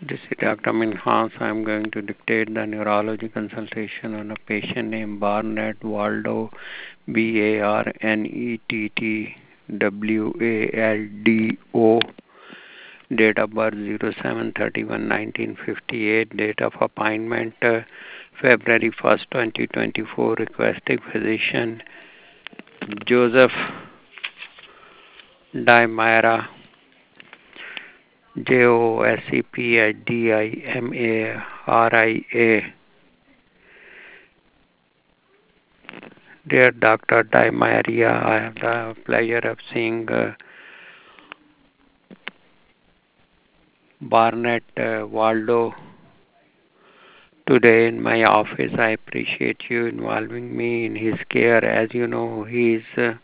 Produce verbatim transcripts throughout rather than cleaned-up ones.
This is Doctor Minhas. I'm going to dictate the neurology consultation on a patient named Barnett Waldo, B A R N E T T W A L D O. Date of birth zero seven thirty-one nineteen fifty-eight. Date of appointment uh, February first, twenty twenty-four. Requesting physician Joseph Dimara. J O S E P H D I M A R I A. Dear Doctor Di Maria, I have the pleasure of seeing uh, Barnett uh, Waldo today in my office. I appreciate you involving me in his care. As you know, he is uh,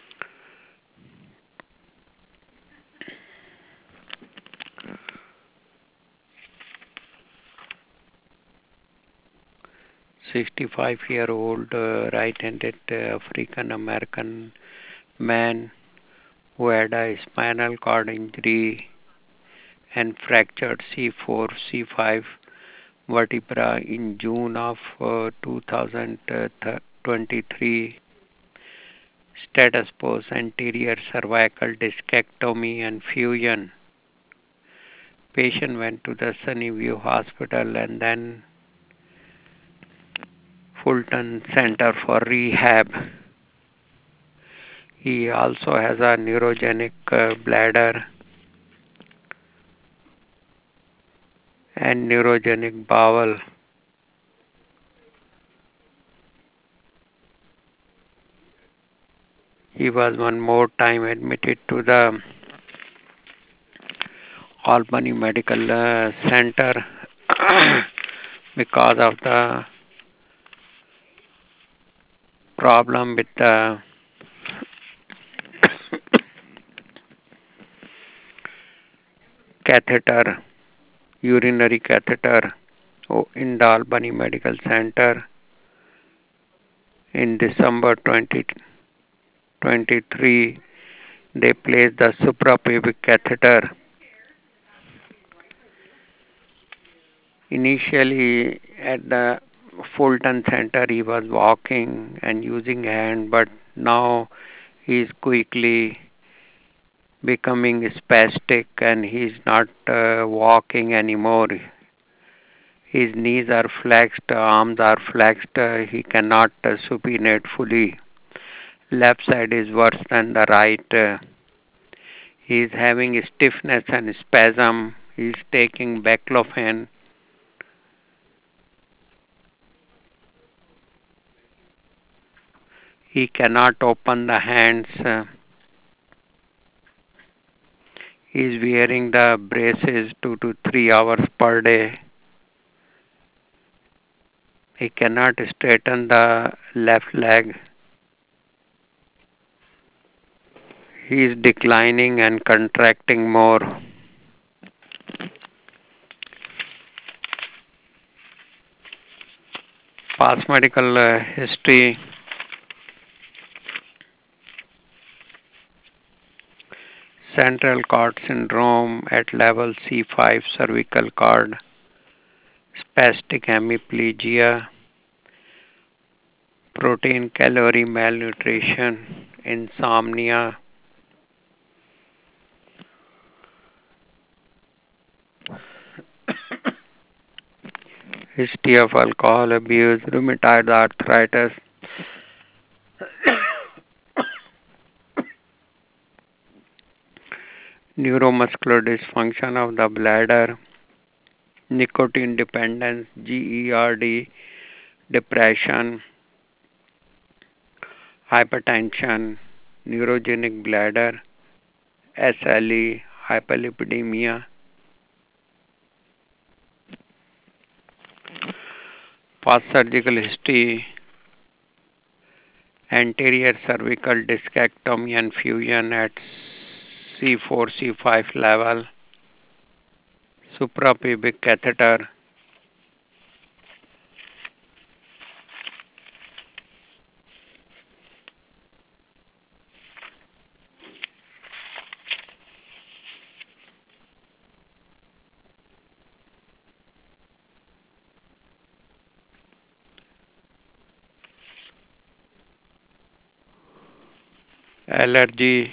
sixty-five year old uh, right-handed uh, African American man who had a spinal cord injury and fractured C four C five vertebra in June of uh, two thousand twenty-three. Status post anterior cervical discectomy and fusion. Patient went to the Sunnyview Hospital and then Fulton Center for Rehab. He also has a neurogenic uh, bladder and neurogenic bowel. He was one more time admitted to the Albany Medical uh, Center because of the problem with the catheter, urinary catheter in the Albany Medical Center in December twenty twenty-three. They placed the suprapubic catheter. Initially at the Fulton Center he was walking and using hand, but now he is quickly becoming spastic and he is not uh, walking anymore. His knees are flexed, arms are flexed, uh, he cannot uh, supinate fully. Left side is worse than the right. Uh, he is having stiffness and spasm. He is taking baclofen. He cannot open the hands. Uh, he is wearing the braces two to three hours per day. He cannot straighten the left leg. He is declining and contracting more. Past medical uh, history. Central cord syndrome at level C five, cervical cord, spastic hemiplegia, protein calorie malnutrition, insomnia, history of alcohol abuse, rheumatoid arthritis, neuromuscular dysfunction of the bladder, nicotine dependence, GERD, depression, hypertension, neurogenic bladder, S L E, hyperlipidemia, past surgical history, anterior cervical discectomy and fusion at C four C five level, suprapubic catheter, allergy,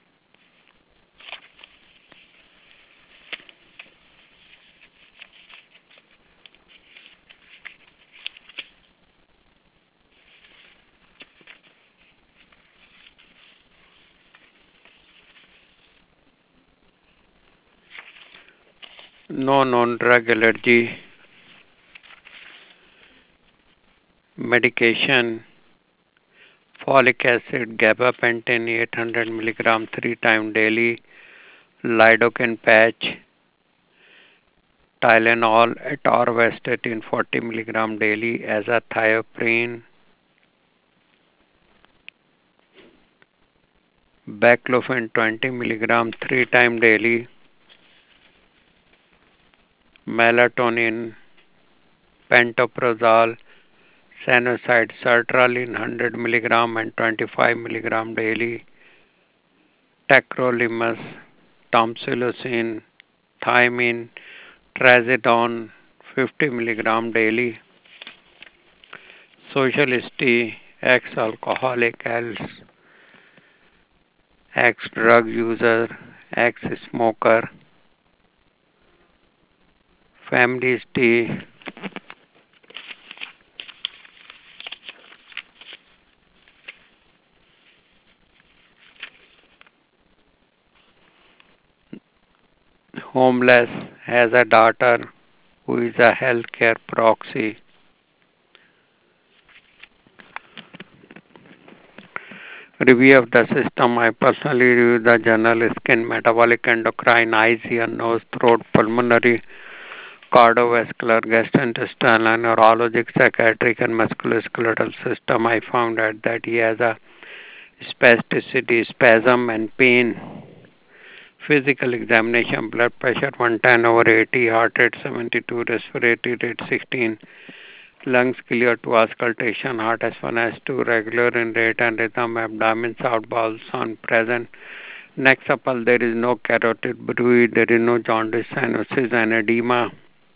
no non-drug allergy, medication, folic acid, gabapentin eight hundred milligram three times daily, lidocaine patch, Tylenol, atorvastatin forty milligram daily, azathioprine, baclofen twenty milligram three times daily, melatonin, pantoprazole, Sanoside, sertraline one hundred milligram and twenty-five milligram daily, tacrolimus, tamsulosin, thiamine, trazodone fifty milligram daily, social history, ex-alcoholic, ex-drug user, ex-smoker, family history, homeless, has a daughter who is a healthcare proxy. Review of the system. I personally review the journal skin, metabolic, endocrine, eyes, ear, nose, throat, pulmonary, cardiovascular, gastrointestinal, neurologic, psychiatric, and musculoskeletal system. I found out that he has a spasticity, spasm, and pain. Physical examination, blood pressure one ten over eighty, heart rate seventy-two, respiratory rate sixteen, lungs clear to auscultation, heart S one S two, regular in rate and rhythm, abdomen, south bowel sound present. Next supple, there is no carotid bruit, there is no jaundice, cyanosis, and edema.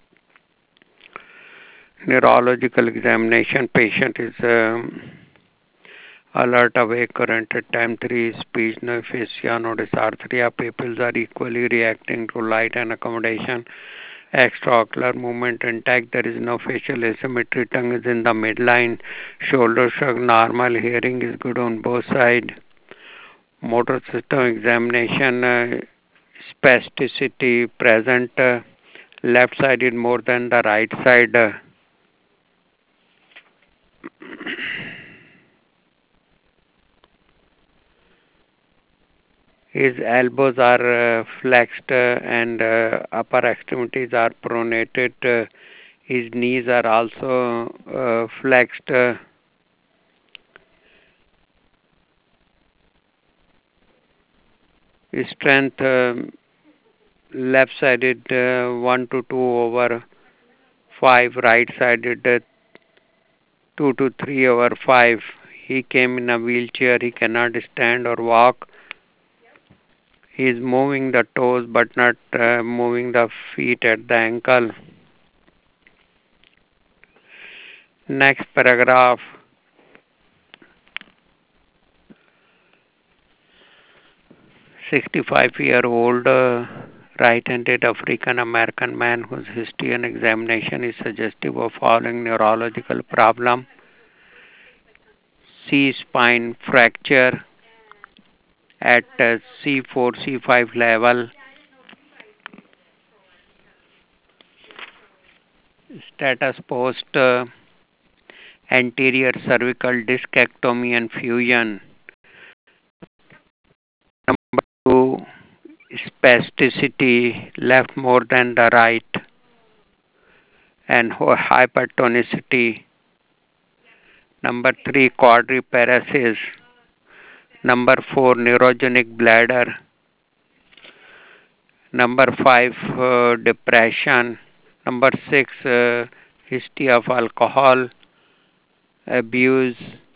Neurological examination, patient is um, alert, awake, current at time three, speech, no aphasia, no dysarthria, pupils are equally reacting to light and accommodation, extraocular movement intact, there is no facial asymmetry, tongue is in the midline, shoulder shrug normal, hearing is good on both sides, motor system examination, uh, spasticity present, uh, left side is more than the right side. Uh, His elbows are uh, flexed uh, and uh, upper extremities are pronated. Uh, his knees are also uh, flexed. Uh, his strength um left-sided uh, one to two over five, right-sided uh, two to three over five. He came in a wheelchair. He cannot stand or walk. He is moving the toes but not uh, moving the feet at the ankle. Next paragraph. sixty-five-year-old uh, right-handed African American man whose history and examination is suggestive of following neurological problem: C spine fracture at uh, C four C five level, status post uh, anterior cervical discectomy and fusion. Number two, spasticity left more than the right, and hypertonicity. Number three, quadriparesis. Number four, neurogenic bladder. Number five, uh, depression. Number six, uh, history of alcohol abuse.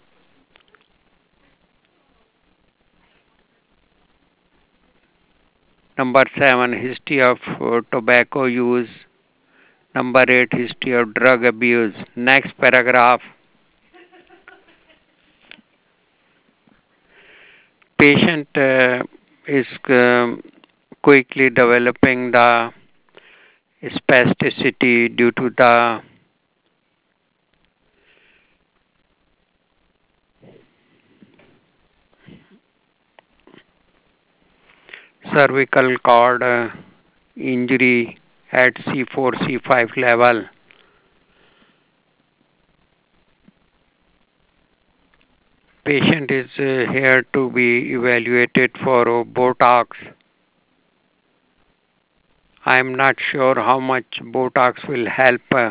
Number seven, history of uh, tobacco use. Number eight, history of drug abuse. Next paragraph. Patient uh, is um, quickly developing the spasticity due to the cervical cord uh, injury at C four, C five level. Patient is uh, here to be evaluated for uh, Botox. I am not sure how much Botox will help. Uh,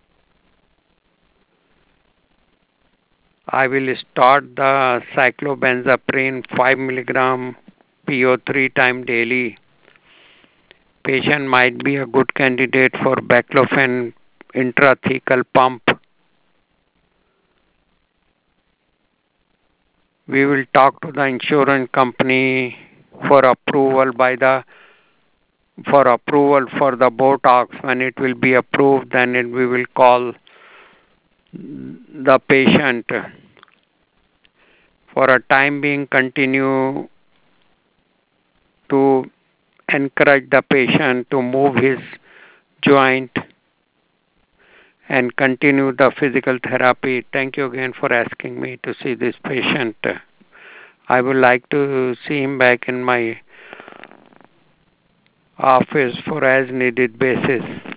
I will start the cyclobenzaprine five milligram P O three time daily. Patient might be a good candidate for baclofen intrathecal pump. We will talk to the insurance company for approval by the for approval for the Botox. When it will be approved, then it, we will call the patient. For a time being, continue to encourage the patient to move his joint and continue the physical therapy. Thank you again for asking me to see this patient. I would like to see him back in my office for as needed basis.